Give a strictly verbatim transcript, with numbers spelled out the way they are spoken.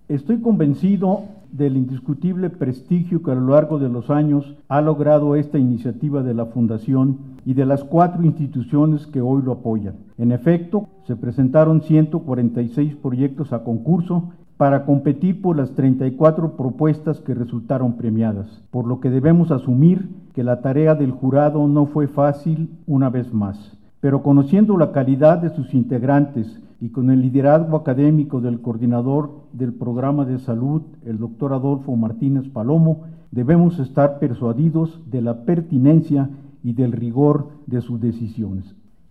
Estoy convencido del indiscutible prestigio que a lo largo de los años ha logrado esta iniciativa de la Fundación y de las cuatro instituciones que hoy lo apoyan. En efecto, se presentaron ciento cuarenta y seis proyectos a concurso para competir por las treinta y cuatro propuestas que resultaron premiadas, por lo que debemos asumir que la tarea del jurado no fue fácil una vez más. Pero conociendo la calidad de sus integrantes y con el liderazgo académico del coordinador del programa de salud, el doctor Adolfo Martínez Palomo, debemos estar persuadidos de la pertinencia y del rigor de sus decisiones.